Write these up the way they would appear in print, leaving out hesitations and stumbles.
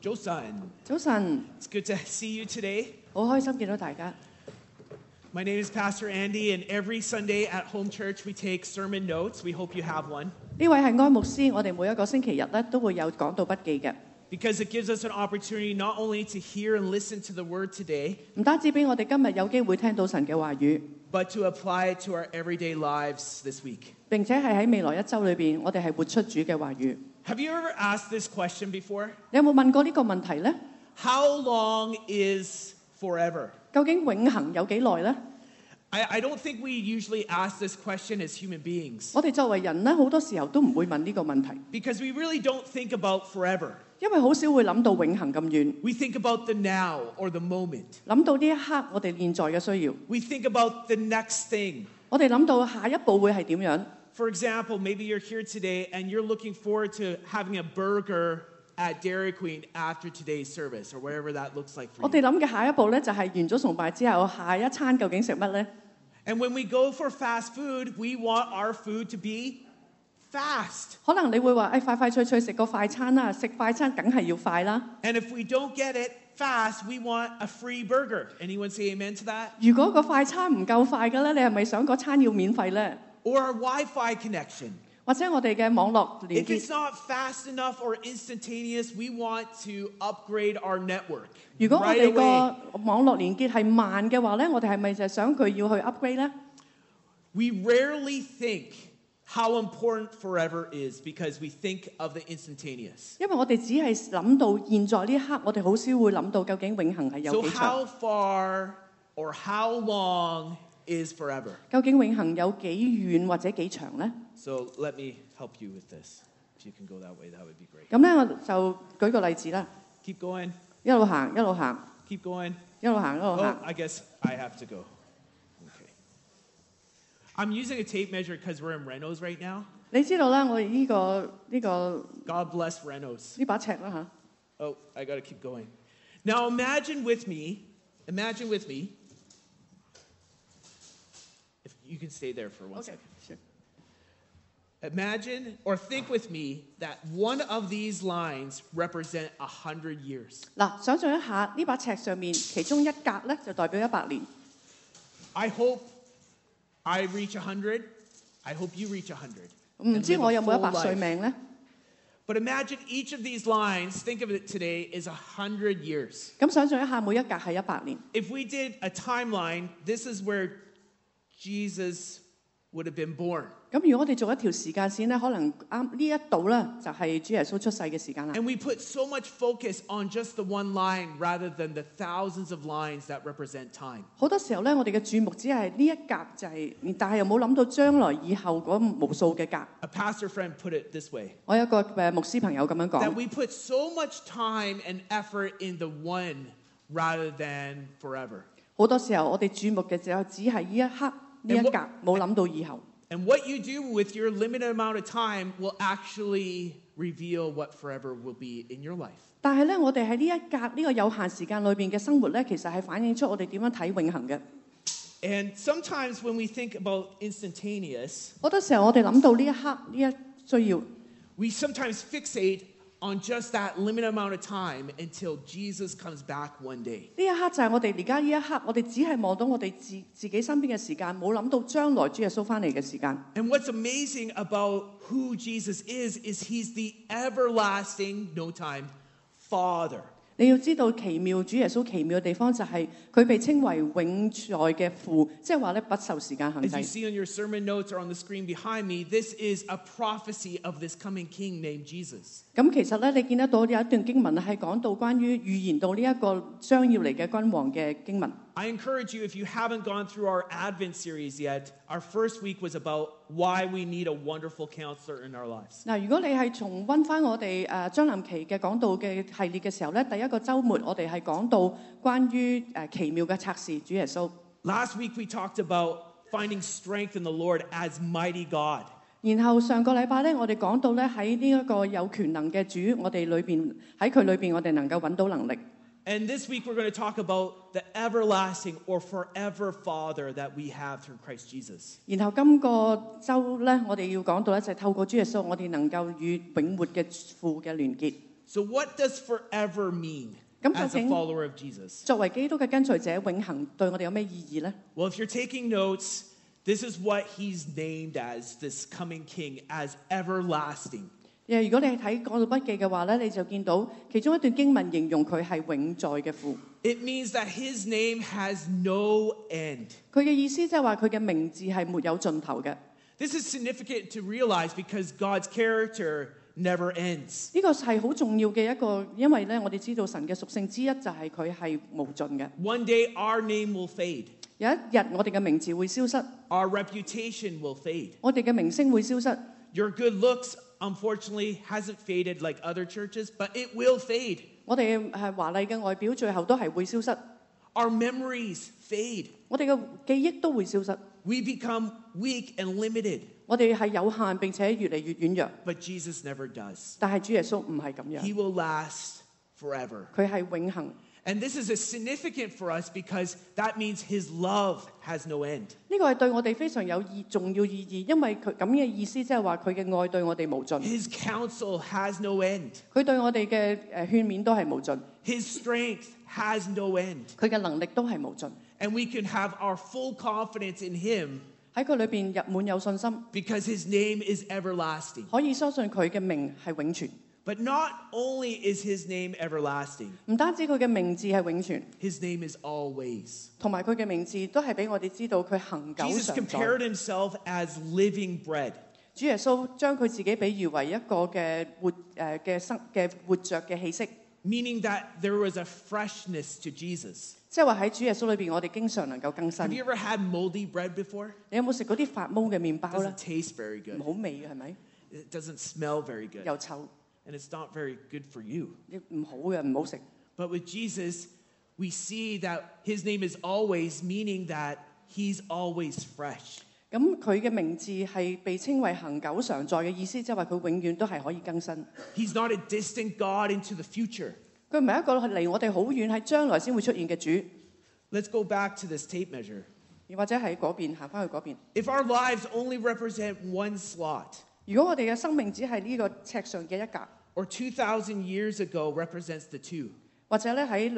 早晨。 早晨， It's good to see you today. 好開心見到大家。 My name is Pastor Andy, and every Sunday at Home Church we take sermon notes. We hope you have one. 呢位係安牧師，我哋每一個星期日咧都會有講道筆記嘅， Because it gives us an opportunity not only to hear and listen to the word today, 唔單止俾我哋今日有機會聽到神嘅話語， but to apply it to our everyday lives this week. 並且係喺未來一週裏邊，我哋係活出主嘅話語。 Have you ever asked this question before? 你有冇問過呢個問題呢？ How long is forever? 究竟永恆有幾耐呢？ I don't think we usually ask this question as human beings 我哋作為人咧，好多時候都唔會問呢個問題， because we really don't think about forever. 因為好少會諗到永恆咁遠， We think about the now or the moment. 諗到呢一刻我哋現在嘅需要， We think about the next thing. 我哋諗到下一步會係點樣。 For example, maybe you're here today and you're looking forward to having a burger at Dairy Queen after today's service or whatever that looks like for 我 you. 哋諗嘅下一步咧，就係完咗崇拜之後，下一餐究竟食乜呢？ And when we go for fast food, we want our food to be fast. 可能你會話：快快脆脆食個快餐啦，食快餐梗係要快啦。 And if we don't get it fast, we want a free burger. Anyone say amen to that? 如果個快餐唔夠快嘅咧，你係咪想嗰餐要免費呢？ Or our Wi-Fi connection. 或者我哋嘅網絡連 If it's 結， not fast enough or instantaneous, we want to upgrade our network 如果我 right 哋 away. 個網絡連結係慢嘅話咧，我哋係咪就係想佢要去 upgrade 呢？ We rarely think how important forever is because we think of the instantaneous. 因為我哋只係諗到現在呢一刻，我哋好少會諗到究竟永恆係有 So 幾長， how far or how long is forever? 究竟永恆有幾遠或者幾長呢？ So let me help you with this. If you can go that way, that would be great. 咁咧，我就舉個例子啦， Keep going, 一路行一路行， keep going. 一路行一路 Oh, 行。 I guess I have to go. Okay. I'm using a tape measure because we're in Renos right now. 你知道啦，我哋呢 God bless Renos. 把尺啦嚇。 Oh, I got to keep going. Now imagine with me, if you can stay there for one second. Imagine or think with me that one of these lines represent 100 years. 嗱，想象一下呢把尺上面其中一格咧，就代表100年。 I hope I reach 100. I hope you reach 100. 唔 and 知 live 我 a 有冇 full 100歲 life. 命呢？ But imagine each of these lines, think of it today, is 100 years. 咁想象一下，每一格係100年。 If we did a timeline, this is where Jesus would have been born. 咁如果我哋做一條時間線咧，可能啱呢一度咧就係主耶穌出世嘅時間啦。 And we put so much focus on just the one line rather than the thousands of lines that represent time. 好多時候咧，我哋嘅注目只係呢一格就係、但係又冇諗到將來以後嗰無數嘅格。 A pastor friend put it this way, 我有一個牧師朋友咁樣 that 講， we put so much time and effort in the one rather than forever. 好多時候我哋注目嘅時候只係呢一刻呢一格，冇諗到以後。 And what you do with your limited amount of time will actually reveal what forever will be in your life. 但係咧，我哋喺呢一格呢個有限時間裏邊嘅生活咧，其實係反映出我哋點樣睇永恆嘅。 And sometimes when we think about instantaneous, 好多時候我哋諗到呢一刻呢一需要， we sometimes fixate on just that limited amount of time until Jesus comes back one day. 呢一刻就係我哋而家呢一刻，我哋只係望到我哋自己身邊嘅時間，冇諗到將來主耶穌翻嚟嘅時間。 And what's amazing about who Jesus is he's the everlasting, no time, Father. 你要知道奇妙主耶穌奇妙嘅地方就係佢被稱為永在嘅父，即係話咧不受時間限 As you 制。 see on your sermon notes or on the screen behind me, this is a prophecy of this coming king named Jesus. 咁其實咧，你見得到有一段經文係講到關於預言到呢一個將要嚟嘅君王嘅經文。 I encourage you, if you haven't gone through our Advent series yet, our first week was about why we need a wonderful counselor in our lives. 嗱，如果你係重温翻我哋張林琪嘅講道嘅系列嘅時候咧，第一個週末我哋係講到關於奇妙嘅策士主耶穌。 Last week we talked about finding strength in the Lord as mighty God. 然後上個禮拜咧，我哋講到咧喺呢一個有權能嘅主，我哋裏邊喺佢裏邊，我哋能夠揾到能力。 And this week we're going to talk about the everlasting or forever Father that we have through Christ Jesus. 然後今個週咧，我哋要講到咧就係透過主耶穌，我哋能夠與永活嘅父嘅聯結。 So what does forever mean 咁 as 究 a 竟 follower of Jesus? 作為基督嘅跟隨者，永恆對我哋有咩意義呢？ Well, if you're taking notes, this is what he's named as, this coming king, as everlasting. 如果你係睇講道筆記嘅話咧，你就見到其中一段經文形容佢係永在嘅父。 It means that his name has no end. 佢嘅意思即係話佢嘅名字係沒有盡頭嘅。 This is significant to realize because God's character never ends. 呢個係好重要嘅一個，因為咧我哋知道神嘅屬性之一就係佢係無盡嘅。 One day our name will fade. 有一日我哋嘅名字會消失， Our reputation will fade. 我哋嘅名聲會消失。 Your good looks, unfortunately, hasn't faded like other churches, but it will fade. 我哋係華麗嘅外表，最後都係會消失。 Our memories fade. 我哋嘅記憶都會消失。 We become weak and limited. 我哋係有限並且越嚟越軟弱。 But Jesus never does. 但係主耶穌唔係咁 He 樣， will last forever. 佢係永恆。 And this is significant for us because that means his love has no end. 呢個係對我哋非常有重要意義，因為佢咁嘅意思即係話佢嘅愛對我哋無盡， His counsel has no end. 佢對我哋嘅勸勉都係無盡， His strength has no end. 佢嘅能力都係無盡。 And we can have our full confidence in him 喺佢裏邊入滿有信心， because his name is everlasting. 可以相信佢嘅名係永存。 But not only is his name everlasting, 唔單止佢嘅名字係永存， his name is always. 同埋佢嘅名字都係俾我哋知道佢恒久 Jesus 常 compared 在。 himself as living bread. 主耶穌將佢自己比喻為一個嘅活着嘅氣息， Meaning that there was a freshness to Jesus. 即係話喺主耶穌裏邊，我哋經常能夠更 Have 新。 you ever had moldy bread before? 你有冇食嗰啲發毛嘅麵包 It 咧 doesn't？taste very 唔 good. 好味嘅係咪？ It doesn't smell very good. 又臭， And it's not very good for you. 唔好嘅，唔好食。 But with Jesus, we see that his name is always, meaning that he's always fresh. 咁佢嘅名字係被稱為恒久常在嘅意思，即係話佢永遠都係可以更新。 He's not a distant God into the future. 佢唔係一個離我哋好遠，喺將來先會出現嘅主。 Let's go back to this tape measure. 或者喺嗰邊行翻去嗰邊。 If our lives only represent one slot, 如果我哋嘅生命只係呢個尺上嘅一格， or 2,000 years ago represents the two, 或者咧喺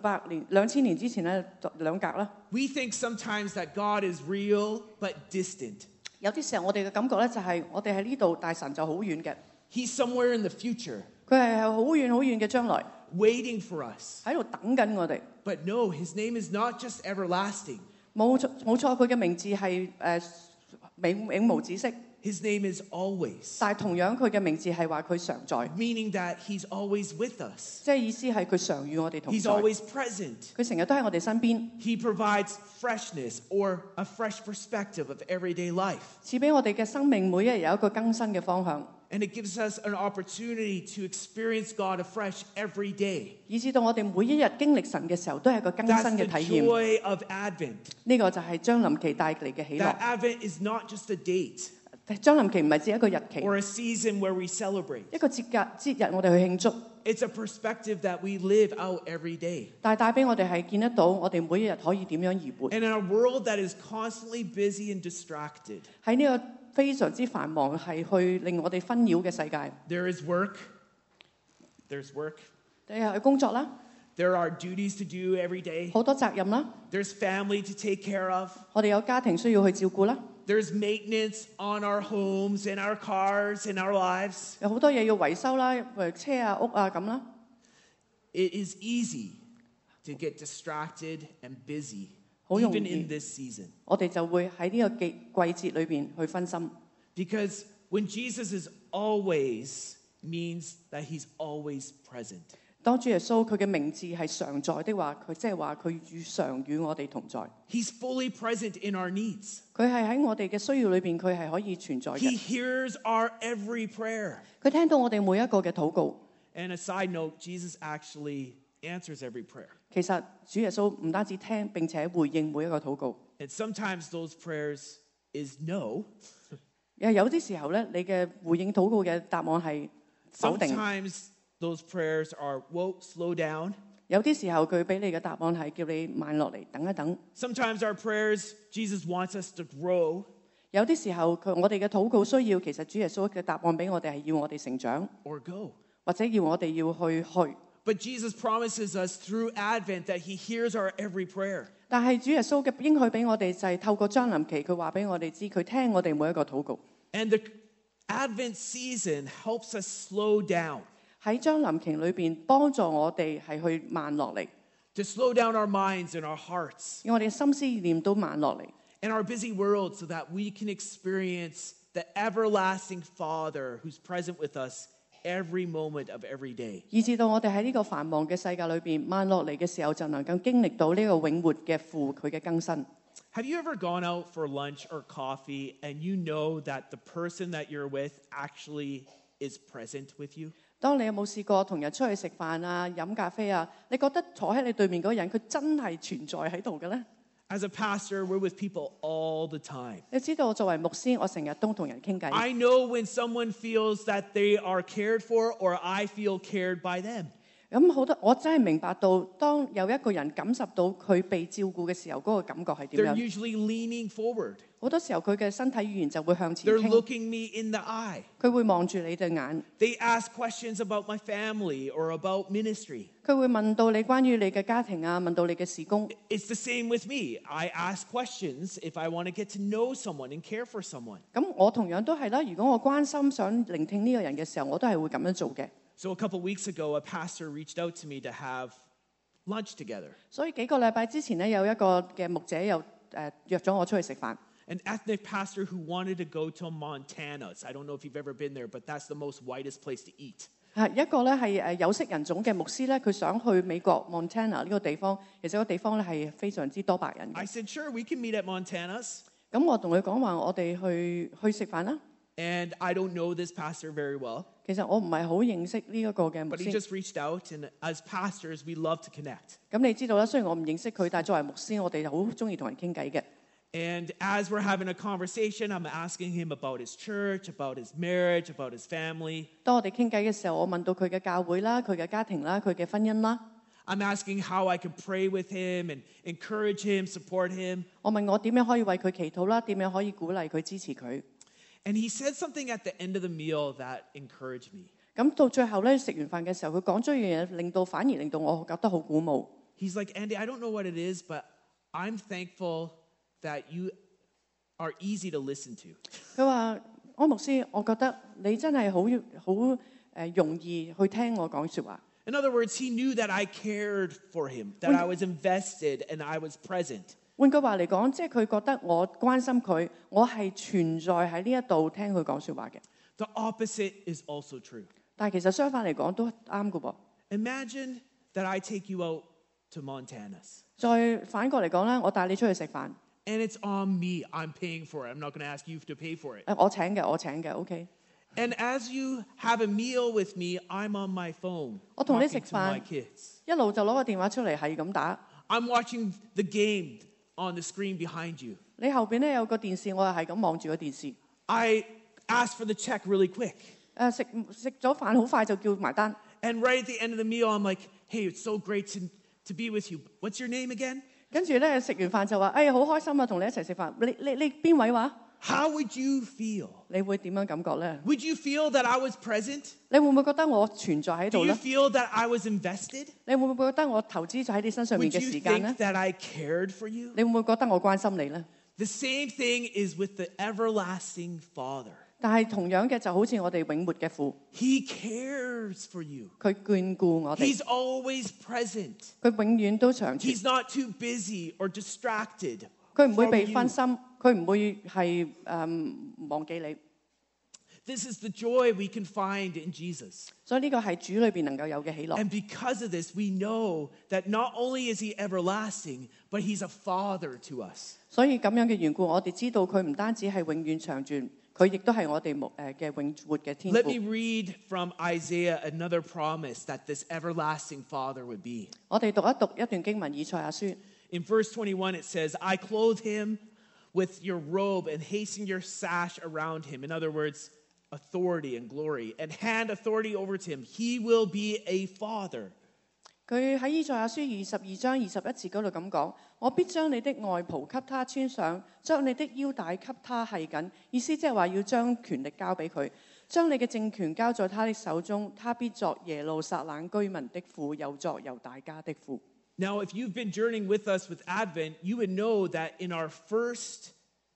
2000年之前咧兩格啦。 we think sometimes that God is real but distant. 有啲時候我哋嘅感覺咧就係我哋喺呢度，但神就好遠嘅。 He's somewhere in the future, 佢係好遠好遠嘅將來， waiting for us. 喺度等緊我哋。 But no, his name is not just everlasting. 冇錯，佢嘅名字係永無止息， His name is always, 但係同樣佢嘅名字係話佢常在， meaning that he's always with us. 即係意思係佢常與我哋同 He's 在。 always present. 佢成日都喺我哋身邊， He provides freshness or a fresh perspective of everyday life. 賜俾我哋嘅生命每一日有一個更新嘅方向， And it gives us an opportunity to experience God afresh every day. 以至到我哋每一日經歷神嘅時候都係一個更新 That's 嘅 the 體驗。 joy of Advent. 呢個就係將臨期帶嚟嘅喜 That 樂。 Advent is not just a date 將臨期唔係只一個日期， or a season where we celebrate. 一個節日我哋去慶祝， It's a perspective that we live out every day. 但係帶俾我哋係見得到我哋每一日可以點樣而活。 And in a world that is constantly busy and distracted, 喺呢個非常之繁忙，係去令我哋紛擾嘅世界， there is work. There's work. 你係去工作啦， There are duties to do every day. 好多責任啦， There's family to take care of. 我哋有家庭需要去照顧啦， There's maintenance on our homes and our cars and our lives. 有好多嘢要維修啦，車啊、屋啊咁啦。 It is easy to get distracted and busy, 好容易。 even in this season. 我哋就會喺呢個季節裏邊去分心， Because when Jesus is always, means that he's always present. 當主耶穌佢嘅名字係常在的話，佢即係話佢常與我哋同在。 He's fully present in our needs. 佢係喺我哋嘅需要裏邊，佢係可以存在 He 嘅。 hears our every prayer. 佢聽到我哋每一個嘅禱告。 And a side note, Jesus actually answers every prayer. 其實主耶穌唔單止聽，並且回應每一個禱告。 And sometimes those prayers is no. 有啲時候咧，你嘅回應禱告嘅答案係否定； Sometimes those prayers are, whoa, slow down. 有啲時候佢俾你嘅答案係叫你慢落嚟，等一等； Sometimes our prayers, Jesus wants us to grow. 有啲時候我哋嘅禱告需要，其實主耶穌嘅答案俾我哋係要我哋成長， Or go. 或者要我哋要去。 But Jesus promises us through Advent that he hears our every prayer. 但係主耶穌嘅應許俾我哋就係透過將臨期，佢話俾我哋知，佢聽我哋每一個禱告。 And the Advent season helps us slow down. 喺將臨期裏邊幫助我哋係去慢落嚟， To slow down our minds and our hearts 讓我哋嘅心思意念都慢落嚟， and our busy world so that we can experience the everlasting Father who's present with us every moment of every day. 以至到我哋喺呢個繁忙嘅世界裏邊慢落嚟嘅時候，就能夠經歷到呢個永活嘅父佢嘅更新。 Have you ever gone out for lunch or coffee and you know that the person that you're with actually is present with you? 當你有冇試過同人出去食飯啊、飲咖啡啊？你覺得坐喺你對面嗰個人，佢真係存在喺度嘅咧？ As a pastor, we're with people all the time. 你知道我作為牧師，我成日都同人傾偈。 I know when someone feels that they are cared for or I feel cared by them. 咁好多，我真係明白到，當有一個人感受到佢被照顧嘅時候，嗰個感覺係點 They're 樣？ usually leaning forward. 好多時候佢嘅身體語言就會向前 They're 傾， looking me in the eye. 佢會望住你對眼， They ask questions about my family or about ministry. 佢會問到你關於你嘅家庭啊，問到你嘅事工。 It's the same with me. I ask questions if I want to get to know someone and care for someone. 咁我同樣都係啦。如果我關心想聆聽呢個人嘅時候，我都係會咁樣做嘅。 So a couple weeks ago, a pastor reached out to me to have lunch together. 所以幾個禮拜之前咧，有一個嘅牧者又約咗我出去食飯。 An ethnic pastor who wanted to go to Montana. I don't know if you've ever been there, but that's the most whitest place to eat. 一個咧係有色人種嘅牧師咧，佢想去美國 Montana 呢個地方，其實個地方咧係非常之多白人嘅。 I said, sure, we can meet at Montana's. 咁我同佢講話，我哋去食飯啦。 And I don't know this pastor very well, 其實我唔係好認識呢一個嘅牧 but he 師。 just reached out. And as pastors, we love to connect. 咁你知道啦，雖然我唔認識佢，但係作為牧師，我哋就好中意同人傾偈嘅。 And as we're having a conversation, I'm asking him about his church, about his marriage, about his family. 當我哋傾偈嘅時候，我問到佢嘅教會啦、佢嘅家庭啦、佢嘅婚姻啦。 I'm asking how I can pray with him and encourage him, support him. 我問我點樣可以為佢祈禱啦，點樣可以鼓勵佢、支持佢。 And he said something at the end of the meal that encouraged me. 咁到最後咧，食完飯嘅時候，佢講咗一樣嘢，反而令到我覺得好鼓舞。 He's like, Andy, I don't know what it is, but I'm thankful that you are easy to listen to. 佢話：安牧師，我覺得你真係好容易去聽我講説話。 In other words, he knew that I cared for him, that I was invested and I was present. 換句話嚟講，即係佢覺得我關心佢，我係存在喺呢一度聽佢講説話嘅。 The opposite is also true. 但係其實相反嚟講都啱嘅噃。 Imagine that I take you out to Montana's. 再反過嚟講咧，我帶你出去食飯， And it's on me. I'm paying for it. I'm not going to ask you to pay for it. 我請嘅，OK。 And as you have a meal with me, I'm on my phone 我同你 talking 食 to my 飯， kids. 一路就攞個電話出嚟係咁打。 I'm watching the game on the screen behind you. 你後邊咧有個電視，我又係咁望住個電視。 I ask for the check really quick. 食咗飯好快就叫埋單。 And right at the end of the meal, I'm like, hey, it's so great to be with you. What's your name again? 跟住咧食完飯就話：好開心啊，同你一齊食飯。你邊位話？ How would you feel? 你會點樣感覺咧？ Would you feel that I was present? 你會唔會覺得我存在喺 Do 度 you 咧？ feel that I was invested? 你會唔會覺得我投資咗喺你身上面 Would 嘅 you 時間咧 think？that I cared for you? 你會唔會覺得我關心你咧？ The same thing is with the everlasting Father. 但係同樣嘅就好似我哋永活嘅父， He cares for you. 佢眷顧我哋， He's always present. 佢永遠都長存， He's not too busy or distracted 佢唔會 from 被 you. 分心，佢唔會係忘記你。 This is the joy we can find in Jesus. 所以呢個係主裏邊能夠有嘅喜樂。 And because of this, we know that not only is he everlasting, but he's a father to us. 所以咁樣嘅緣故，我哋知道佢唔單止係永遠長存，佢亦都係我哋嘅永活嘅天 Let me 父。 read from Isaiah another promise that this everlasting father would be. 我哋讀一段經文，以賽亞書。 In verse 21, it says, I clothe him with your robe and hasten your sash around him. In other words, authority and glory, and hand authority over to him. He will be a father. 佢喺以賽亞書22章21節嗰度咁講：我必將你的外袍給他穿上，將你的腰帶給他繫緊。意思即係話要將權力交俾佢， 將你嘅政權交在他的手中，他必作耶路撒冷居民的父，又作猶大家的父。 Now, if you've been journeying with us with Advent, you would know that in our first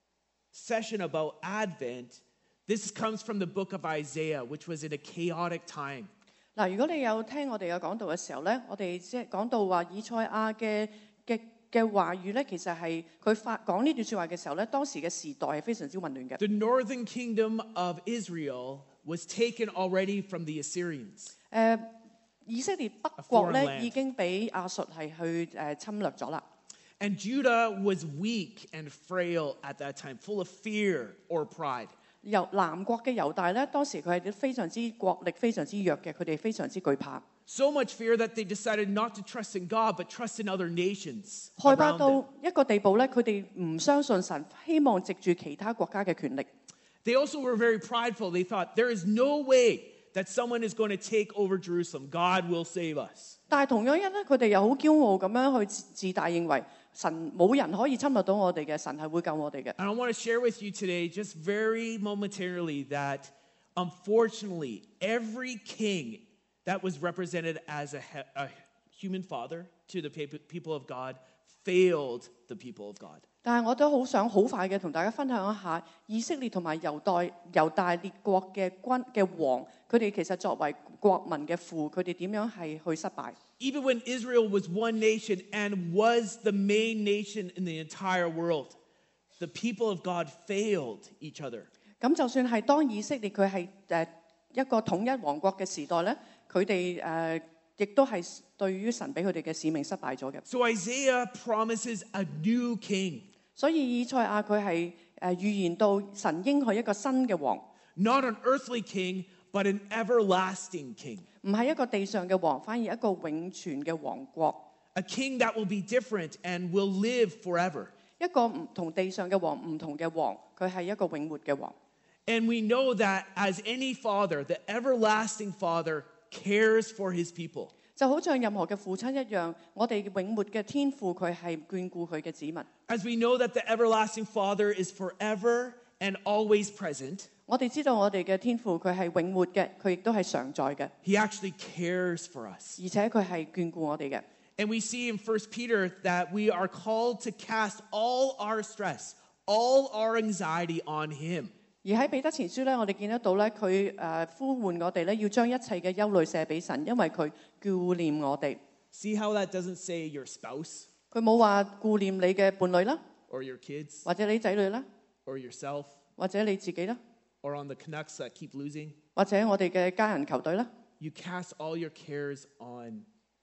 session about Advent, this comes from the book of Isaiah, which was in a chaotic time. 嗱，如果你有聽我哋嘅講道嘅時候咧，我哋即係講到話以賽亞嘅話語咧，其實係佢講呢段説話嘅時候咧，當時嘅時代係非常之混亂嘅。 The northern kingdom of Israel was taken already from the Assyrians. 以色列北國咧已經俾亞述係去侵略咗啦。 And Judah was weak and frail at that time, full of fear or pride. 南國嘅猶大咧，當時佢係非常之國力非常之弱嘅，佢哋非常之懼怕。 So much fear that they decided not to trust in God, but trust in other nations 害怕 around 到 them. 一個地步咧，佢哋唔相信神，希望藉住其他國家嘅權力。 They also were very prideful. They thought, there is no way that someone is going to take over Jerusalem. God will save us. 但係同樣咧，佢哋又好驕傲咁樣去自大，認為神冇人可以侵略到我哋嘅，神係會救我哋嘅。 And I want to share with you today, just very momentarily, that unfortunately, every king that was represented as a human father to the people of God failed the people of God. 但係我都好想好快嘅同大家分享一下以色列同埋猶大列國嘅王，佢哋其實作為國民嘅父，佢哋點樣係去失敗。 Even when Israel was one nation and was the main nation in the entire world, the people of God failed each other. 咁就算係當以色列佢係一個統一王國嘅時代咧，佢哋亦都係對於神俾佢哋嘅使命失敗咗嘅。 So Isaiah promises a new king. 所以以賽亞佢係預言到神應許一個新嘅王， Not an earthly king, but an everlasting king. 唔係一個地上嘅王，反而一個永存嘅王國， A king that will be different and will live forever. 一個唔同地上嘅王唔同嘅王，佢係一個永活嘅王。 And we know that as any father, the everlasting father cares for his people. 就好像任何嘅父親一樣，我哋永活嘅天父佢係眷顧佢嘅子民。 As we know that the everlasting father is forever and always present, 我哋知道我哋嘅天父佢係永活嘅，佢亦都係常在嘅， he actually cares for us. 而且佢係眷顧我哋嘅。 And we see in 1 Peter that we are called to cast all our stress, all our anxiety on him. 而喺彼得前書咧，我哋見得到咧，佢呼喚我哋咧，要將一切嘅憂慮卸俾神，因為佢顧念我哋。 See how that doesn't say your spouse 佢冇話顧念你嘅伴侶啦， or your kids 或者你仔女啦， or yourself 或者你自己啦， or on the Canucks that keep losing. 或者我哋嘅家人球隊啦。 You cast all your cares on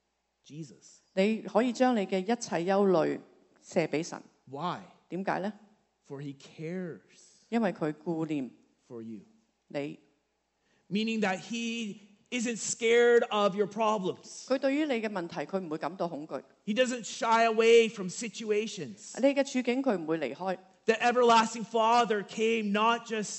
Jesus. 你可以將你嘅一切憂慮卸俾神。 Why? 點解咧？ For he cares 因為佢顧念 for you. 你， Meaning that he isn't scared of your problems. 佢對於你嘅問題，佢唔會感到恐懼。 He doesn't shy away from situations. 你嘅處境，佢唔會離開。 The everlasting Father came not just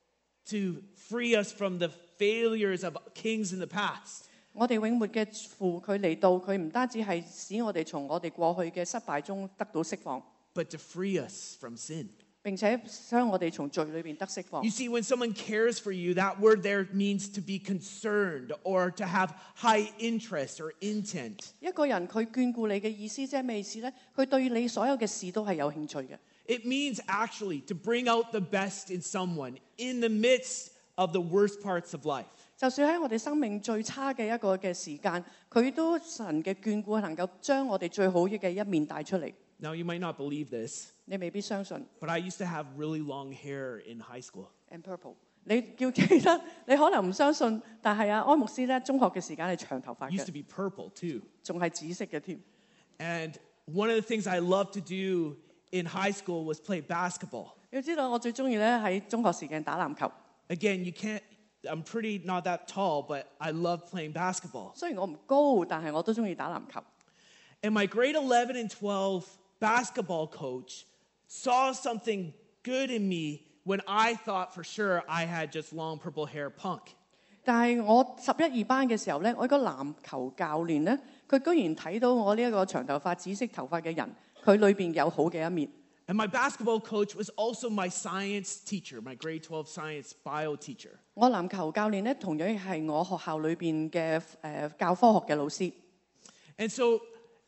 to free us from the failures of kings in the past, 我哋永活嘅父，佢嚟到，佢唔單止係使我哋從我哋過去嘅失敗中得到釋放， but to free us from sin. 並且將我哋從罪裏邊得釋放 You。see, when someone cares for you, that word there means to be concerned or to have high interest or intent. 一個人佢眷顧你嘅意思，即係咩意思咧？佢對你所有嘅事都係有興趣嘅。 It means actually to bring out the best in someone in the midst of the worst parts of life. 就算喺我哋生命最差嘅一個嘅時間，佢都神嘅眷顧能夠將我哋最好嘅一面帶出嚟。 Now, you might not believe this, 你未必相信。 but I used to have really long hair in high school. And purple， 你叫記得，你可能唔相信，但係安牧師咧，中學嘅時間係長頭髮 It used to 嘅， be purple too. 仲係紫色嘅添。 And one of the things I loved to do in high school was play basketball. 要知道我最中意咧喺中學時間打籃球。 Again, I'm pretty not that tall, but I love playing basketball. 雖然我唔高，但係我都中意打籃球。 And my grade 11 and 12 basketball coach saw something good in me when I thought for sure I had just long purple hair punk. 但係我11、12班嘅時候咧，我一個籃球教練咧，佢居然睇到我呢一個長頭髮、紫色頭髮嘅人，佢裏邊有好嘅一面。 And my basketball coach was also my science teacher, my grade 12 science bio teacher. 我籃球教練咧，同樣係我學校裏邊嘅教科學嘅老師。 And so,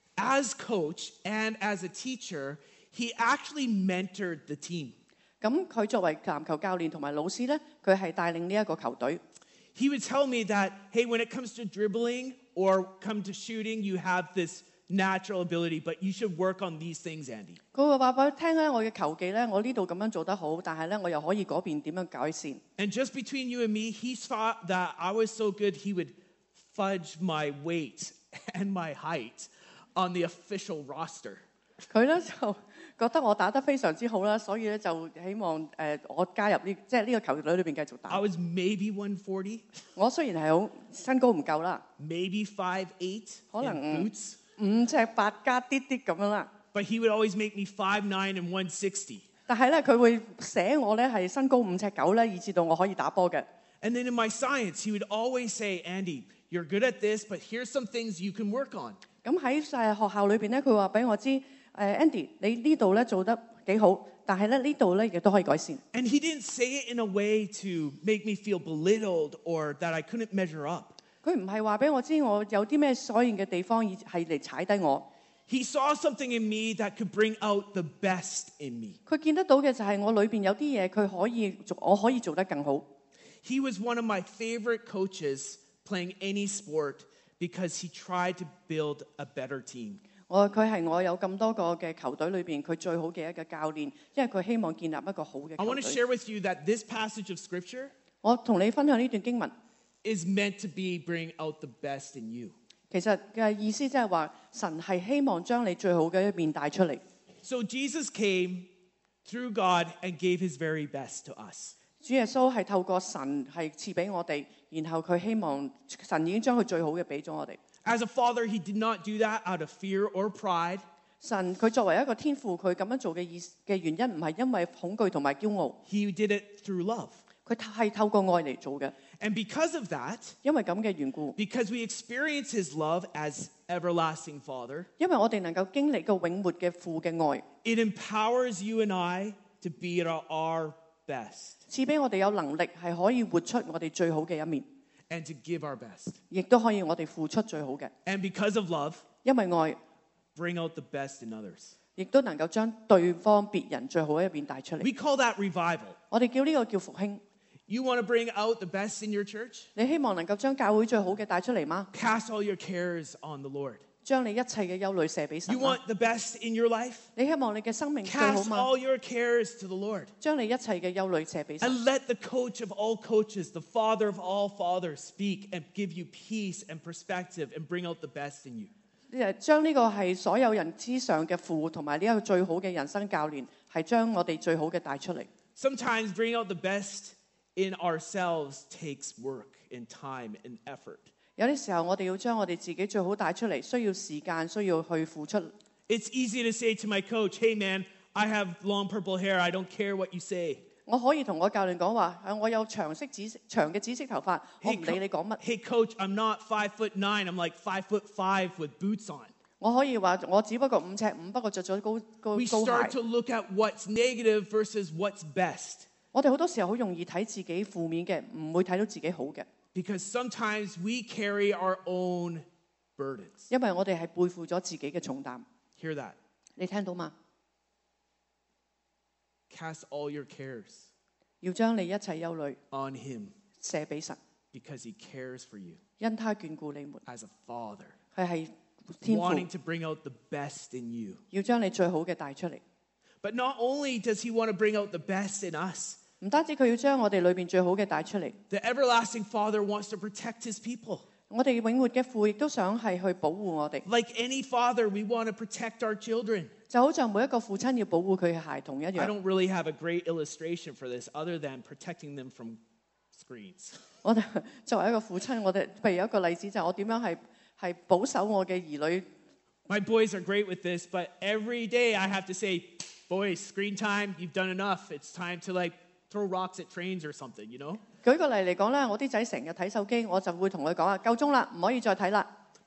as coach and as a teacher, he actually mentored the team. 咁佢作為籃球教練同埋老師咧，佢係帶領呢一個球隊。 He would tell me that, hey, when it comes to dribbling or come to shooting, you have this natural ability, but you should work on these things, Andy. 佢會話俾我聽咧，我嘅球技咧，我呢度咁樣做得好，但係咧，我又可以嗰邊點樣改善。 And just between you and me, he thought that I was so good, he would fudge my weight and my height on the official roster. 佢咧就覺得我打得非常之好啦，所以咧就希望我加入即係呢個球隊裏邊繼續 I 打。 was maybe 140, 我雖然係好身高唔夠啦， maybe 5'8" in 可能 boots, 5'8" 加啲啲咁樣啦。 but he would always make me 5'9" and 160. 但係咧，佢會寫我咧係身高5'9" 咧，以至到我可以打波嘅。 And then in my science, he would always say, Andy, you're good at this, but here's some things you can work on. 咁喺學校裏邊咧，佢話俾我知，Andy，你呢度咧做得幾好，但係咧呢度咧亦都可以改善。 And he didn't say it in a way to make me feel belittled or that I couldn't measure up. 佢唔係話俾我知我有啲咩所言嘅地方，係嚟踩低我。 He saw something in me that could bring out the best in me. 佢見得到嘅就係我裏邊有啲嘢，佢可以做，我可以做得更好。 He was one of my favorite coaches playing any sport because he tried to build a better team. 佢係我有咁多個嘅球隊裏邊，佢最好嘅一個教練，因為佢希望建立一個好嘅 I 球 want to 隊。 share with you that this passage of scripture 我同你分享呢段經文， is meant to be bring out the best in you. 其實嘅意思即係話，神係希望將你最好嘅一面帶出嚟。 So Jesus came through God and gave his very best to us. 主耶穌係透過神係賜俾我哋，然後佢希望神已經將佢最好嘅俾咗我哋。 As a father, he did not do that out of fear or pride. 神佢作為一個天父，佢咁樣做嘅原因唔係因為恐懼同埋驕傲， He did it through love. 佢係透過愛嚟做嘅。 And because of that, 因為咁嘅緣故， because we experience his love as everlasting Father, 因為我哋能夠經歷個永活嘅父嘅愛， it empowers you and I to be at our best 賜俾我哋有能力係可以活出我哋最好嘅一面， and to give our best. 亦都可以我哋付出最好嘅。 And because of love, 因為愛， bring out the best in others. 亦都能夠將對方別人最好嘅一面帶出嚟。 We call that revival. 我哋叫呢個叫復興。 You want to bring out the best in your church? 你希望能夠將教會最好嘅帶出嚟嗎？ Cast all your cares on the Lord. 將你一切嘅憂慮射俾神 You 嗎 want the best in your life? 你希望你嘅生命最好 Cast 嗎？ all your cares to the Lord. 將你一切嘅憂慮射俾神。 And let the coach of all coaches, the father of all fathers, speak and give you peace and perspective and bring out the best in you. 將呢個係所有人之上嘅父，同埋呢一個最好嘅人生教練，係將我哋最好嘅帶出嚟。 Sometimes bringing out the best in ourselves takes work and time and effort. 有啲時候，我哋要將我哋自己最好帶出嚟，需要時間，需要去付出。 It's easy to say to my coach, hey man, I have long purple hair. I don't care what you say. 我可以同我教練講話，我有長嘅紫色頭髮，我唔理你講乜。 Hey coach, I'm not 5'9". I'm like 5'5" with boots on. 我可以話我只不過5'5", 不過着咗高 We start 鞋。 to look at what's negative versus what's best. 我哋好多時候好容易睇自己負面嘅，唔會睇到自己好嘅， Because sometimes we carry our own burdens. 因為我哋係背負咗自己嘅重擔。 Hear that. 你聽到嗎？ Cast all your cares 要將你一切憂慮 on him 射俾神， because he cares for you 因他眷顧你們。 as a father, 佢係天 wanting 父， to bring out the best in you. 要將你最好嘅帶出嚟。 But not only does he want to bring out the best in us, 唔單止佢要將我哋裏邊最好嘅帶出嚟， the everlasting Father wants to protect his people. 我哋永活嘅父亦都想係去保護我哋， Like any father, we want to protect our children. 就好像每一個父親要保護佢嘅孩童一 I 樣。 don't really have a great illustration for this other than protecting them from screens. 我哋作為一個父親，我哋譬如有一個例子就係我點樣係保守我嘅兒女。 My boys are great with this, but every day I have to say, boys, screen time, you've done enough. It's time to like throw rocks at trains or something, you know? 舉個例嚟講咧，我啲仔成日睇手機，我就會同佢講啊，夠鐘啦，唔可以再睇啦。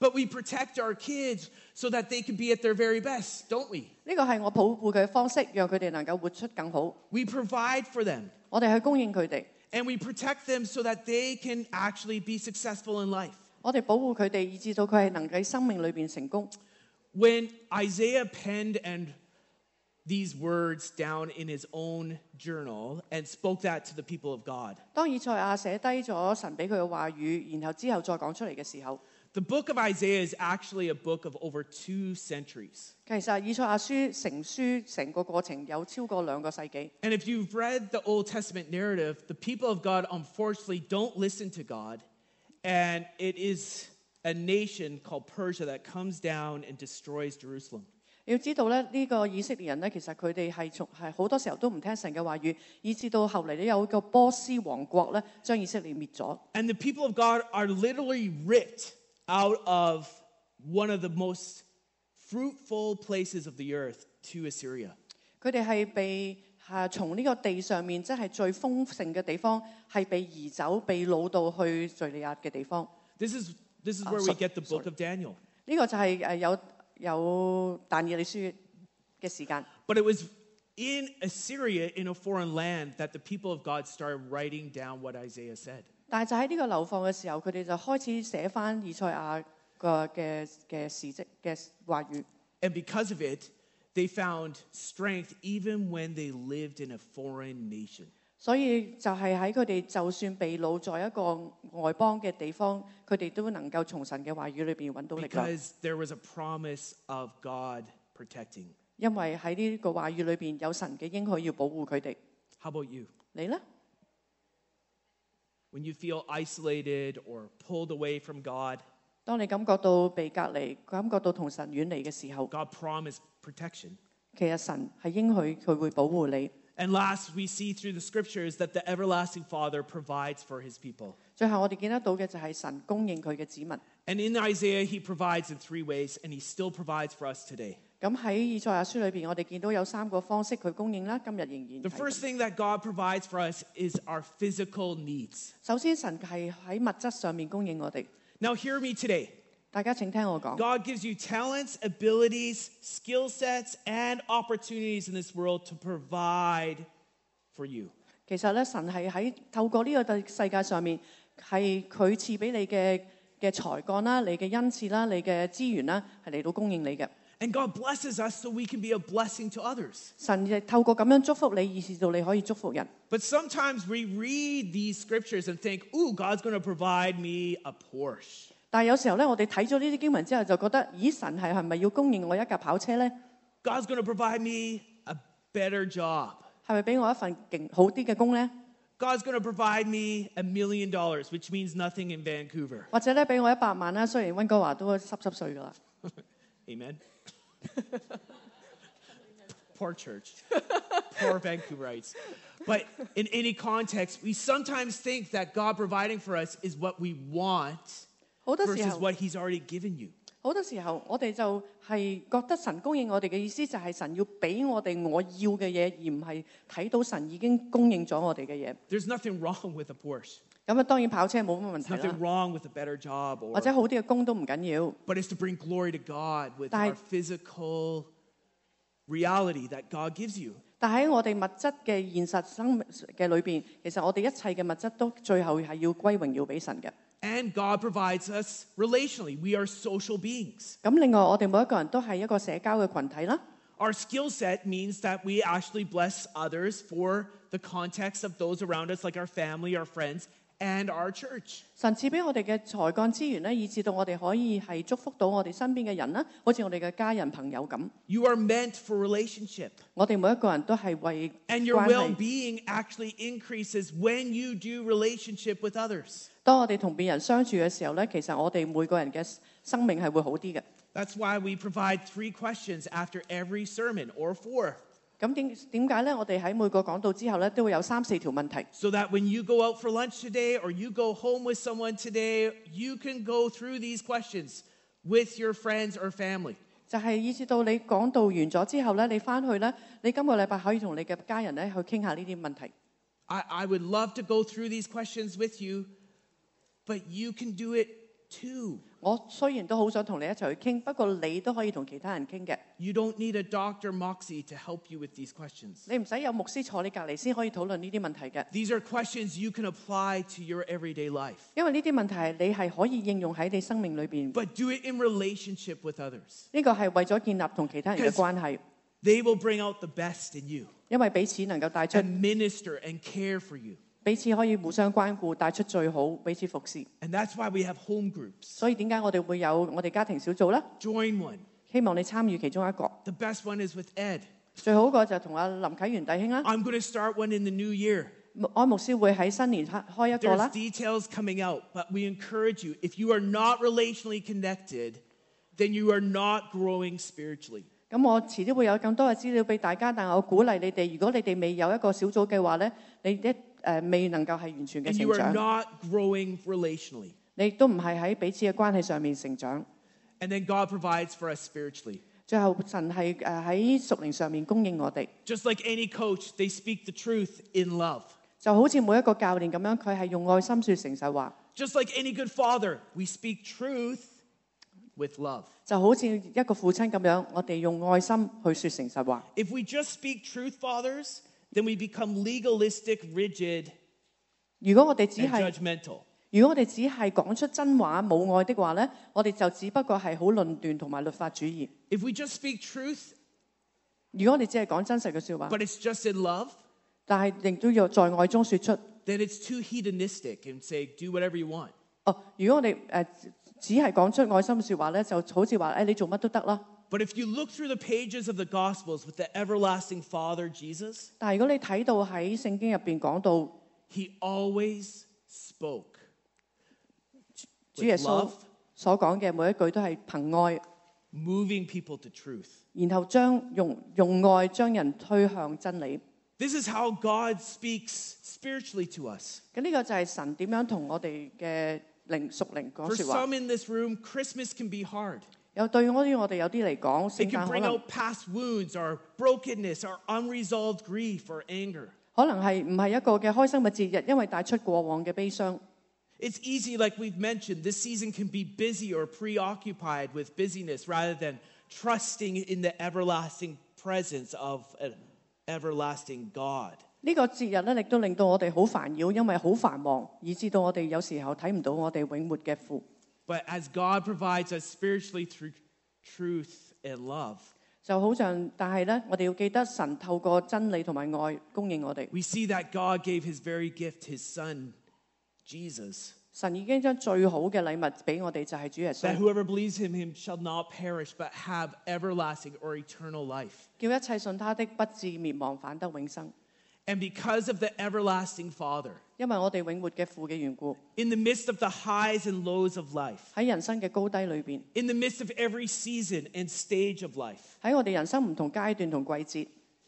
But we protect our kids so that they can be at their very best, don't we? 呢個係我保護佢嘅方式，讓佢哋能夠活出更好。 We provide for them. 我哋去供應佢哋， And we protect them so that they can actually be successful in life. 我哋保護佢哋，以致到佢係能夠喺生命裏邊成功。 When Isaiah penned these words down in his own journal and spoke that to the people of God, 當以賽亞寫低咗神俾佢嘅話語，然後之後再講出嚟嘅時候， the book of Isaiah is actually a book of over 2 centuries. 其實以賽亞書成個過程有超過2個世紀。 And if you've read the Old Testament narrative, the people of God unfortunately don't listen to God. And it is a nation called Persia that comes down and destroys Jerusalem. 要知道咧，呢個以色列人咧，其實佢哋係好多時候都唔聽神嘅話語，以至到後嚟咧有一個波斯王國咧，將以色列滅咗。 And the people of God are literally ripped out of one of the most fruitful places of the earth to Assyria. 佢哋係被從呢個地上面，即係最豐盛嘅地方，係被移走、被擄到去敍利亞嘅地方。 This is where we get the book of Daniel. 呢個就係有但以理書嘅時間。 But it was in Assyria, in a foreign land, that the people of God started writing down what Isaiah said. 但係就喺呢個流放嘅時候，佢哋就開始寫翻以賽亞嘅事蹟嘅話語。 And because of it, they found strength even when they lived in a foreign nation. 所以就係喺佢哋就算被擄在一個外邦嘅地方，佢哋都能夠從神嘅話語裏邊揾到力量。 Because there was a promise of God protecting. 因為喺呢個話語裏邊有神嘅應許要保護佢哋。 How about you? 你呢？ When you feel isolated or pulled away from God, 當你感覺到被隔離，感覺到同神遠離嘅時候， God promised protection. 其實神係應許佢會保護你。 And last, we see through the scriptures that the everlasting Father provides for his people. 最後我哋見得到嘅就係神供應佢嘅子民。 And in Isaiah, he provides in 3 ways, and he still provides for us today. 咁喺以賽亞書裏邊，我哋見到有3個方式佢供應啦，今日仍然 The 係 first 咁。 thing that God provides for us is our physical needs. 首先，神係喺物質上面供應我哋。 Now, hear me today. 大家請聽我講。 God gives you talents, abilities, skill sets, and opportunities in this world to provide for you. 其實咧，神係喺透過呢個世界上面，係佢賜俾你嘅才幹啦、你嘅恩賜啦、你嘅資源啦，係嚟到供應你嘅。 And God blesses us so we can be a blessing to others. 神亦透過咁樣祝福你，以致到你可以祝福人。 But sometimes we read these scriptures and think, ooh, God's going to provide me a Porsche. 但係有時候咧，我哋睇咗呢啲經文之後，就覺得，咦，神係咪要供應我一架跑車咧？ God's going to provide me a better job. 係咪俾我一份好啲嘅工咧？ God's going to provide me $1 million, which means nothing in Vancouver. 或者咧俾我100萬啦，雖然溫哥華都濕碎噶啦。 Amen. Poor church. Poor Vancouverites. But in any context, we sometimes think that God providing for us is what we want 好多時 versus 候， what he's already given you. 好多時候我哋就係覺得神供應我哋嘅意思就係神要俾我哋我要嘅嘢，而唔係睇到神已經供應咗我哋嘅嘢。 There's nothing wrong with a Porsche. 咁啊，當然跑車冇乜問 There's 題 nothing 啦， wrong with a better job, 或者 or, 好啲嘅工都唔緊要。 but it's to bring glory to God with 但係- our physical reality that God gives you. 但喺我哋物質嘅現實生命嘅裏邊，其實我哋一切嘅物質都最後係要歸榮耀俾神嘅。 And God provides us relationally. We are social beings. 咁另外，我哋每一個人都係一個社交嘅群體啦。 Our skill set means that we actually bless others for the context of those around us, like our family, our friends, and our church. 神賜俾我哋嘅才幹資源咧，以致到我哋可以係祝福到我哋身邊嘅人啦，好似我哋嘅家人朋友咁。 You are meant for relationship. 我哋每一個人都係為 And your 關係。 well-being actually increases when you do relationship with others. 當我哋同別人相處嘅時候咧，其實我哋每個人嘅生命係會好啲嘅。 That's why we provide 3 questions after every sermon, or 4. 咁點解咧？我哋喺每個講道之後咧，都會有3、4條問題。 So that when you go out for lunch today or you go home with someone today, you can go through these questions with your friends or family. 就係以至到你講道完咗之後咧，你翻去咧，你今個禮拜可以同你嘅家人咧去傾下呢啲問題。 I would love to go through these questions with you, but you can do it too. 我雖然都好想同你一齊去傾，不過你都可以同其他人傾嘅。 You don't need a Dr. Moxie to help you with these questions. 你唔使有牧師坐你隔離先可以討論呢啲問題嘅， These are questions you can apply to your everyday life, 因為呢啲問題你係可以應用喺你生命裏邊。 but do it in relationship with others. 呢個係為咗建立同其他人嘅關係， They will bring out the best in you 因為彼此能夠帶出 and minister and care for you. 彼此可以互相關顧，帶出最好，彼此服侍。 And that's why we have home groups. 所以點解我哋會有我哋家庭小組呢？ Join one. 希望你參與其中一個。 The best one is with Ed. 最好個就同阿林啟源弟兄啦。 I'm going to start one in the new year. 安牧師會喺新年開一個 There's 啦。 details coming out, but we encourage you. If you are not relationally connected, then you are not growing spiritually. 咁我遲啲會有更多嘅資料俾大家，但係我鼓勵你哋，如果你哋未有一個小組計劃咧，你未能夠係完全嘅 And 成 you are 長， not growing relationally. 你亦都唔係喺彼此嘅關係上面成長。 And then God provides for us spiritually. 最後神係喺屬靈上面供應我哋， Just like any coach, they speak the truth in love. 就好似每一個教練咁樣，佢係用愛心説誠實話， Just like any good father, we speak truth with love. 就好似一個父親咁樣，我哋用愛心去説誠實話。 If we just speak truth, fathers, then we become legalistic, rigid, 如果我哋只 and 係 judgmental. 如果我哋只係講出真話冇愛的話咧，我哋就只不過係好論斷同埋律法主義。 If we just speak truth, 如果我哋只係講真實嘅説話， but it's just in love, 但係亦都要在愛中説出。 then it's too hedonistic and say, do whatever you want. 如果我哋只係講出愛心嘅説話咧，就好似話你做乜都得啦。 But if you look through the pages of the Gospels with the everlasting Father, Jesus, 但係如果你睇到喺聖經入邊講到 he always spoke 主耶 with 穌 love, 所講嘅每一句都係憑愛， moving people to truth. 然後用愛將人推向真理。 This is how God speaks spiritually to us. 咁呢個就係神點樣同我哋嘅屬靈講 For 説話。 some in this room, Christmas can be hard. 有對我哋有啲嚟講， It 聖 can 誕可 bring 能 out past wounds, our brokenness, our unresolved grief, or anger. 可能係唔係一個嘅開心嘅節日，因為帶出過往嘅悲傷。 It's easy, like we've mentioned, this season can be busy or preoccupied with busyness rather than trusting in the everlasting presence of an everlasting God. 呢個節日咧，亦都令到我哋好煩擾，因為好繁忙，以致到我哋有時候睇唔到我哋永活嘅父。 But as God provides us spiritually through truth and love, 就好像，但係咧，我哋要記得神透過真理同埋愛供應我哋。 we see that God gave his very gift, his son, Jesus, 神已經將最好嘅禮物俾我哋，就係主耶 that 穌， whoever believes in him shall not perish but have everlasting or eternal life. 叫一切信他的不至滅亡，反得永生。 And because of the everlasting Father, 因為我哋永活嘅父嘅緣故， in the midst of the highs and lows of life, 喺人生嘅高低裏邊， in the midst of every season and stage of life, 喺我哋人生唔同階段同季節，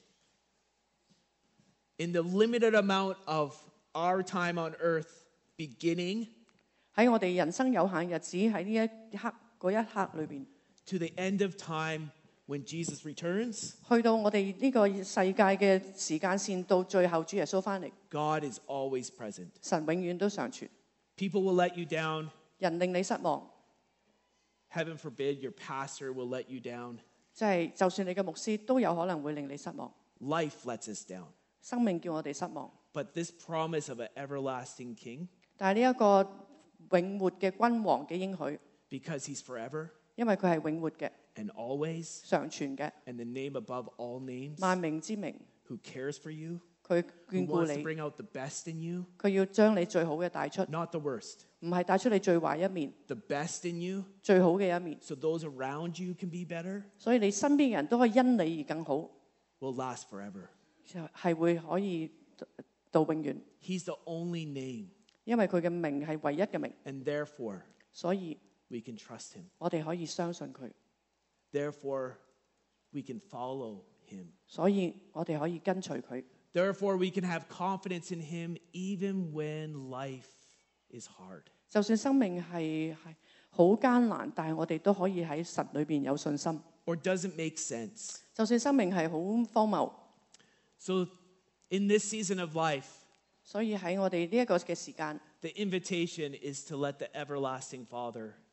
in the limited amount of our time on earth beginning 喺我哋人生有限日子喺呢一刻嗰一刻裏邊， to the end of time when Jesus returns, 去到我哋呢個世界嘅時間線，到最後主耶穌翻嚟， God is always present. 神永遠都常存。 People will let you down. 人令你失望， Heaven forbid your pastor will let you down. 就算你嘅牧師都有可能會令你失望。 Life lets us down. 生命叫我哋失望， But this promise of an everlasting king, 但係呢一個永活嘅君王嘅應許， because he's forever 因為佢係永活嘅、 and always 常存嘅、 and the name above all names, 萬名之名， who cares for you, 佢 who 眷顧 wants to 你， bring out the best in you, 佢要將你最好嘅帶出， not the worst, 唔係帶出你最壞一面， the best in you, 最好嘅一面。 so those around you can be better, 所以你身邊嘅人都可以因你而更好， will last forever. 就係會可以到永遠。 He's the only name, 因為佢嘅名係唯一嘅名， and therefore 所以 we can trust him. 我哋可以相信佢， Therefore we can follow him. 所以我哋可以跟隨佢， Therefore we can have confidence in him even when life is hard. 就算生命係好艱難，但係我哋都可以喺神裏邊有信心。 Or doesn't make sense. 就算生命係好荒謬， So in this season of life, 所以喺我哋呢一個嘅時間， the invitation is to let the everlasting Father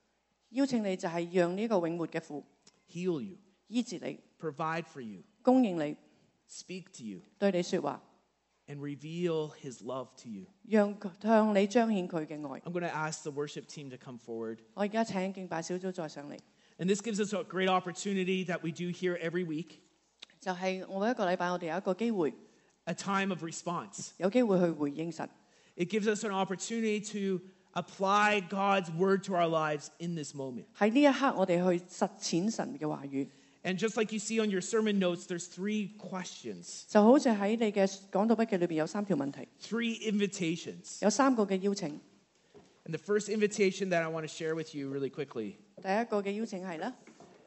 邀請你就係讓呢個永活嘅父 heal you, 醫治你、 provide for you, 供應你、 speak to you, 對你說話， and reveal his love to you. 向你彰顯佢嘅愛。 I'm going to ask the worship team to come forward. 我而家請敬拜小組再上嚟， And this gives us a great opportunity that we do here every week, 就係我每一個禮拜我哋有一個機會， a time of response. 有機會去回應神。 It gives us an opportunity to apply God's word to our lives in this moment. 喺呢一刻，我哋去實踐神嘅話語， And just like you see on your sermon notes, there's 3 questions, 就好似喺你嘅講道筆記裏邊有3條問題， 3 invitations. 有3個嘅邀請。 And the first invitation that I want to share with you really quickly 第一個嘅邀請係咧，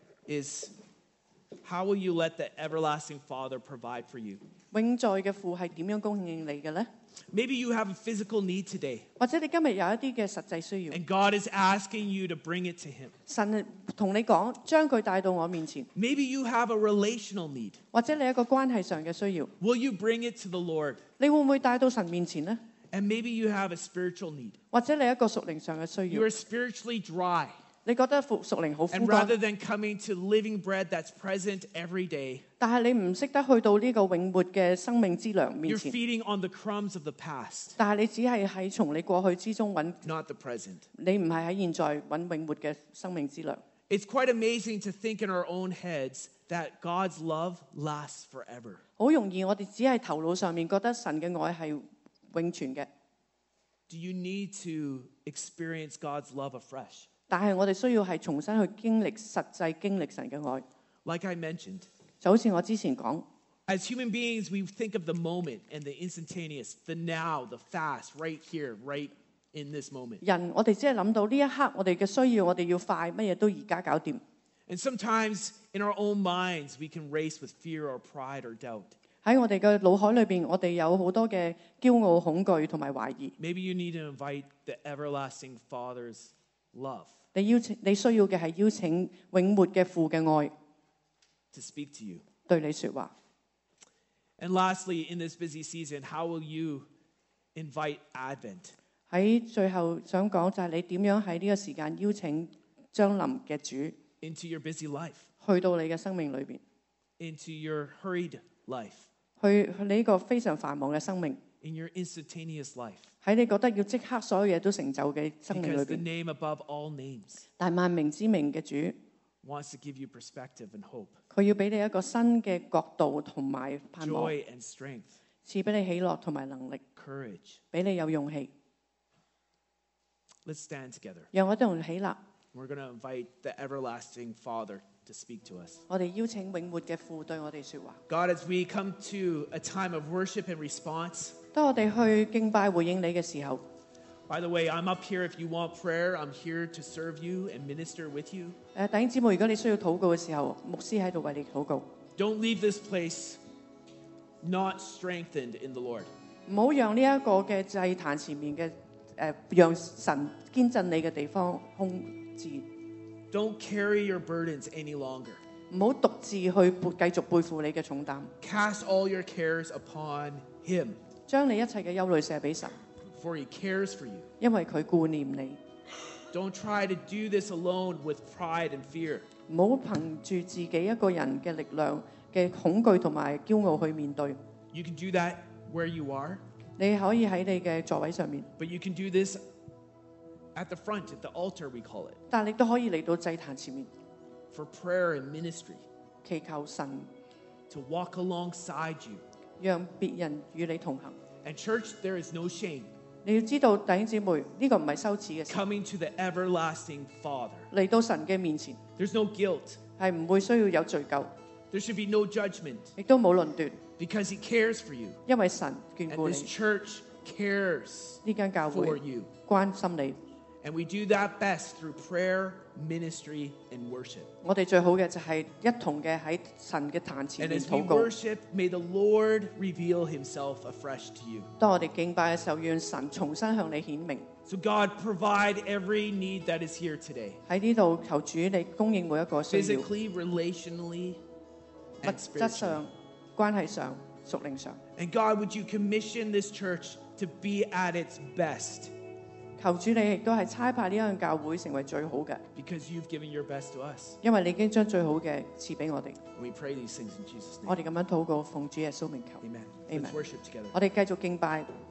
is, how will you let the everlasting Father provide for you? 永在嘅父係點樣供應你嘅咧？ Maybe you have a physical need today, 或者你今日有一啲嘅實際需要， and God is asking you to bring it to him. 神同你講，將佢帶到我面前。 Maybe you have a relational need. 或者你一個關係上嘅需要， Will you bring it to the Lord? 你會唔會帶到神面前呢？ And maybe you have a spiritual need. 或者你一個屬靈上嘅需 You 要， are spiritually dry. 你覺得屬靈好 And 枯乾， rather than coming to living bread that's present every day, 但係你唔識得去到呢個永活嘅生命之糧面 you're 前， feeding on the crumbs of the past, 但係你只係喺從你過去之中揾， not the present. 你唔係喺現在揾永活嘅生命之糧。 It's quite amazing to think in our own heads that God's love lasts forever. 好容易我哋只係頭腦上面覺得神嘅愛係永存嘅， Do you need to experience God's love afresh? 但係我哋需要係重新去經歷實際經歷神嘅愛。 Like I mentioned, 就好似我之前講， as human beings, we think of the moment and the instantaneous, the now, the fast, right here, right in this moment. 人我哋只係諗到呢一刻我哋嘅需要，我哋要快，乜嘢都而家搞掂。 And sometimes in our own minds, we can race with fear or pride or doubt. 喺我哋嘅腦海裏邊，我哋有好多嘅驕傲、恐懼同埋懷疑。 Maybe you need to invite the everlasting Father's love 你需要嘅係邀請永活嘅父嘅愛 to speak to you. 對你說話。 And lastly, in this busy season, how will you invite Advent? 喺最後想講就係你點樣喺呢個時間邀請將臨嘅主 Into your busy life, 去到你嘅生命裏邊， into your hurried life, 去你呢個非常繁忙嘅生命， in your instantaneous life. 喺你覺得要即刻所有嘢都成就嘅生命裏 Because the 邊， name above all names 但係萬名之名嘅主， wants to give you perspective and hope, 佢要俾你一個新嘅角度同埋盼望， joy and strength, 賜俾你喜樂同埋能力， courage. 俾你有勇氣。 Let's stand together. 讓我哋同起立， We're going to invite the everlasting Father to speak to us. 我哋邀請永活嘅父對我哋說話。 God, as we come to a time of worship and response, 當我哋去敬拜回應你嘅時候， by the way, I'm up here if you want prayer. I'm here to serve you and minister with you. 弟兄姊妹，如果你需要禱告嘅時候，牧師喺度為你禱告。 Don't leave this place not strengthened in the Lord. 唔好讓呢一個嘅祭壇前面嘅讓神堅振你嘅地方空置， Don't carry your burdens any longer. 唔好獨自去繼續背負你嘅重擔， Cast all your cares upon Him, 將你一切嘅憂慮卸俾神， for He cares for you. 因為佢顧念你。 Don't try to do this alone with pride and fear. 唔好憑住自己一個人嘅力量嘅恐懼同埋驕傲去面對。 You can do that where you are, 你可以喺你嘅座位上面， but you can do this at the front, at the altar, we call it, 但你都可以嚟到祭壇前面， for prayer and ministry, 祈求神 to walk alongside you. 讓別人與你同行。 And church, there is no shame 你要知道，弟兄姊妹，呢個唔係羞恥嘅事。 coming to the everlasting Father. 嚟到神嘅面前， There's no guilt. 係唔會需要有罪疚， There should be no judgment 亦都冇論斷， because He cares for you. 因為神眷 And 顧 this 你， church cares 呢間教 for 會 you. 關心你。 And we do that best through prayer, ministry, and worship. 我哋最好嘅就係一同嘅喺神嘅壇前 And 面 as we 禱告。 worship, may the Lord reveal Himself afresh to you. 當我哋敬拜嘅時候，讓神重新向你顯明。 So God, provide every need that is here today, 喺呢度求主你供應每一個需要， physically, relationally, 物 and 質 spiritually. 上、關係上、屬靈上。 And God, would you commission this church to be at its best? 求主你亦都係差派呢間教會成為最好嘅， because you've given your best to us. 因為你已經將最好嘅賜俾我哋。 And we pray these things in Jesus' 我 name. 哋咁樣禱告，奉主耶穌名求。 Amen. Amen. Let's worship together. 我哋繼續敬拜。